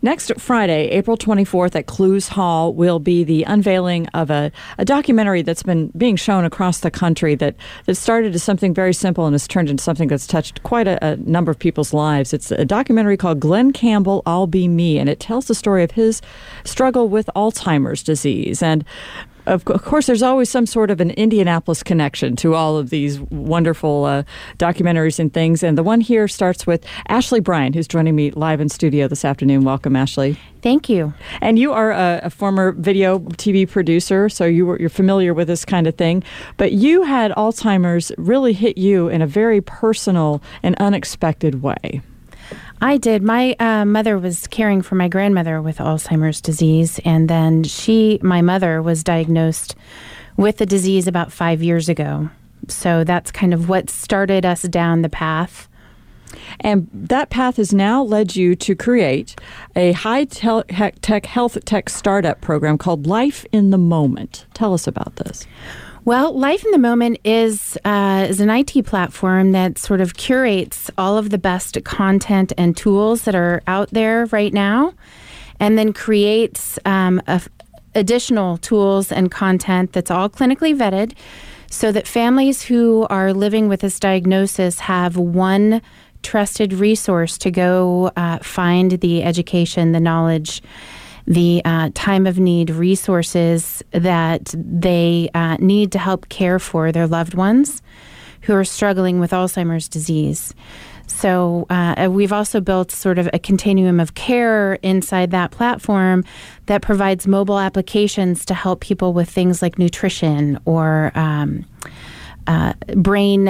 Next Friday, April 24th at Clues Hall will be the unveiling of a documentary that's been being shown across the country that started as something very simple and has turned into something that's touched quite a number of people's lives. It's a documentary called Glen Campbell, I'll Be Me, and it tells the story of his struggle with Alzheimer's disease. And of course, there's always some sort of an Indianapolis connection to all of these wonderful documentaries and things. And the one here starts with Ashley Bryan, who's joining me live in studio this afternoon. Welcome, Ashley. Thank you. And you are a former video TV producer, so you're familiar with this kind of thing. But you had Alzheimer's really hit you in a very personal and unexpected way. I did. My mother was caring for my grandmother with Alzheimer's disease, and then my mother was diagnosed with the disease about 5 years ago. So that's kind of what started us down the path. And that path has now led you to create a high-tech health tech startup program called Life in the Moment. Tell us about this. Well, Life in the Moment is an IT platform that sort of curates all of the best content and tools that are out there right now, and then creates additional tools and content that's all clinically vetted so that families who are living with this diagnosis have one trusted resource to go find the education, the knowledge, the time of need resources that they need to help care for their loved ones who are struggling with Alzheimer's disease. So we've also built sort of a continuum of care inside that platform that provides mobile applications to help people with things like nutrition or brain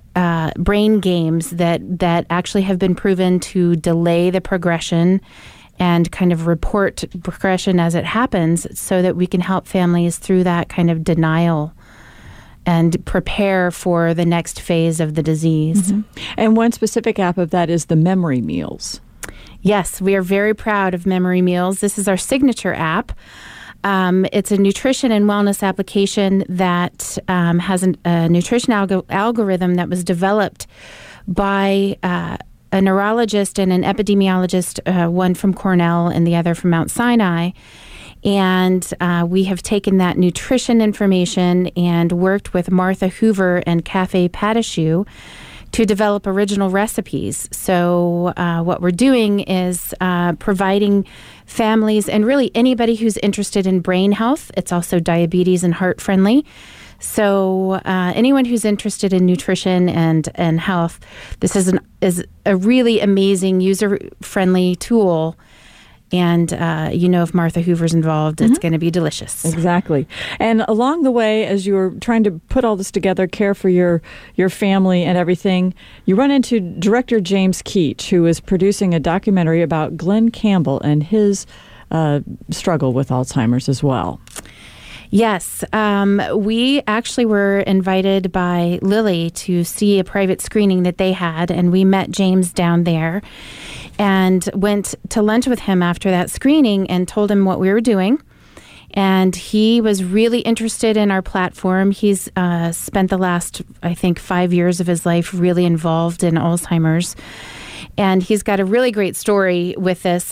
games that actually have been proven to delay the progression and kind of report progression as it happens so that we can help families through that kind of denial and prepare for the next phase of the disease. Mm-hmm. And one specific app of that is the Memory Meals. Yes, we are very proud of Memory Meals. This is our signature app. It's a nutrition and wellness application that has a nutrition algorithm that was developed by a neurologist and an epidemiologist, one from Cornell and the other from Mount Sinai. And we have taken that nutrition information and worked with Martha Hoover and Cafe Patachoux to develop original recipes. So what we're doing is providing families and really anybody who's interested in brain health. It's also diabetes and heart friendly. So anyone who's interested in nutrition and health, this is a really amazing user-friendly tool. And if Martha Hoover's involved, it's going to be delicious. Exactly. And along the way, as you were trying to put all this together, care for your family and everything, you run into director James Keach, who is producing a documentary about Glen Campbell and his struggle with Alzheimer's as well. Yes. We actually were invited by Lilly to see a private screening that they had, and we met James down there and went to lunch with him after that screening and told him what we were doing. And he was really interested in our platform. He's spent the last, I think, 5 years of his life really involved in Alzheimer's. And he's got a really great story with this.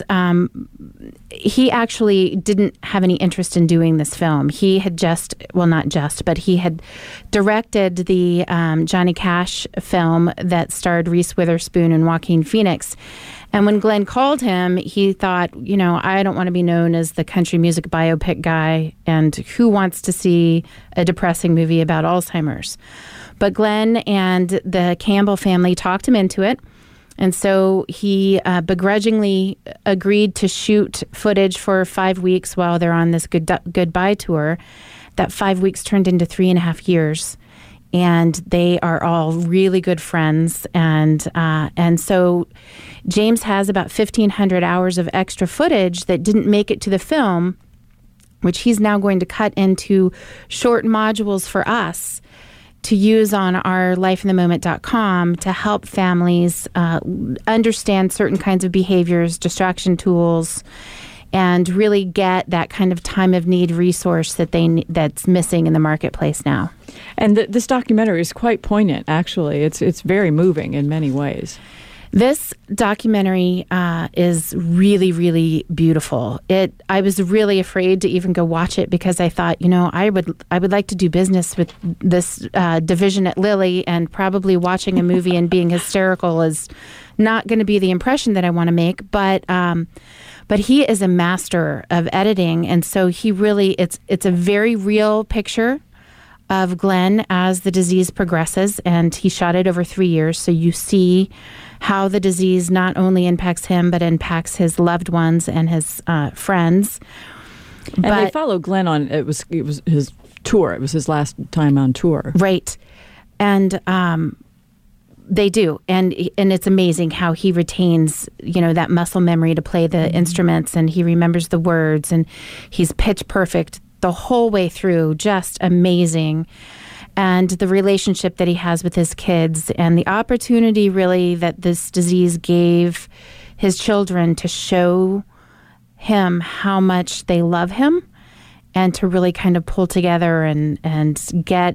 He actually didn't have any interest in doing this film. He had but he had directed the Johnny Cash film that starred Reese Witherspoon and Joaquin Phoenix. And when Glenn called him, he thought, I don't want to be known as the country music biopic guy, and who wants to see a depressing movie about Alzheimer's? But Glenn and the Campbell family talked him into it. And so he begrudgingly agreed to shoot footage for 5 weeks while they're on this goodbye tour. That 5 weeks turned into 3.5 years. And they are all really good friends. And so James has about 1,500 hours of extra footage that didn't make it to the film, which he's now going to cut into short modules for us to use on our lifeinthemoment.com to help families understand certain kinds of behaviors, distraction tools, and really get that kind of time of need resource that's missing in the marketplace now. And this documentary is quite poignant, actually. It's very moving in many ways. This documentary is really, really beautiful. I was really afraid to even go watch it because I thought, I would like to do business with this division at Lilly, and probably watching a movie and being hysterical is not going to be the impression that I want to make. But he is a master of editing, and so it's a very real picture of Glenn as the disease progresses, and he shot it over 3 years, so you see how the disease not only impacts him, but impacts his loved ones and his friends. And they follow Glenn on, it was his tour. It was his last time on tour. Right. And they do. And it's amazing how he retains, that muscle memory to play the instruments, and he remembers the words, and he's pitch perfect the whole way through. Just amazing. And the relationship that he has with his kids, and the opportunity really that this disease gave his children to show him how much they love him, and to really kind of pull together and get,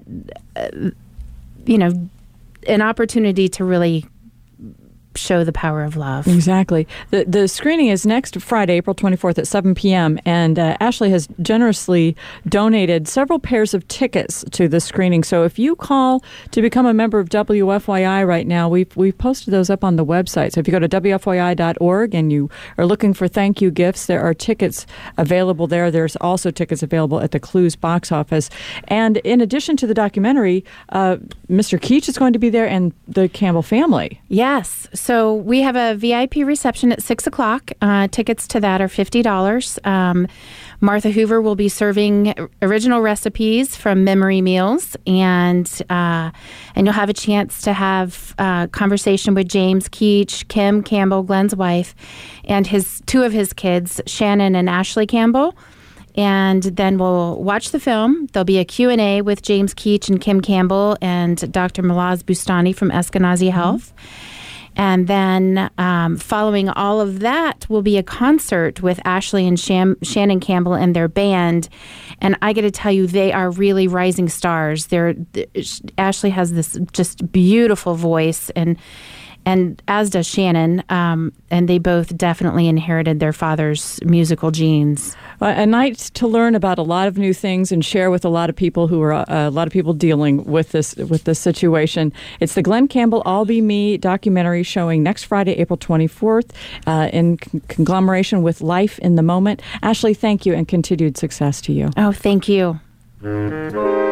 an opportunity to really show the power of love. Exactly. The screening is next Friday, April 24th at 7 p.m. And Ashley has generously donated several pairs of tickets to the screening. So if you call to become a member of WFYI right now, we've posted those up on the website. So if you go to WFYI.org and you are looking for thank you gifts, there are tickets available there. There's also tickets available at the Clues box office. And in addition to the documentary, Mr. Keach is going to be there, and the Campbell family. Yes. So we have a VIP reception at 6 o'clock. Tickets to that are $50. Martha Hoover will be serving original recipes from Memory Meals, and you'll have a chance to have a conversation with James Keach, Kim Campbell, Glenn's wife, and two of his kids, Shannon and Ashley Campbell. And then we'll watch the film. There'll be a Q&A with James Keach and Kim Campbell and Dr. Malaz Bustani from Eskenazi Health. And then following all of that will be a concert with Ashley and Shannon Campbell and their band. And I got to tell you, they are really rising stars. Ashley has this just beautiful voice, and as does Shannon, and they both definitely inherited their father's musical genes. A night to learn about a lot of new things and share with a lot of people who are a lot of people dealing with this situation. It's the Glenn Campbell I'll Be Me documentary showing next Friday, April 24th, in conglomeration with Life in the Moment. Ashley, thank you, and continued success to you. Oh, thank you.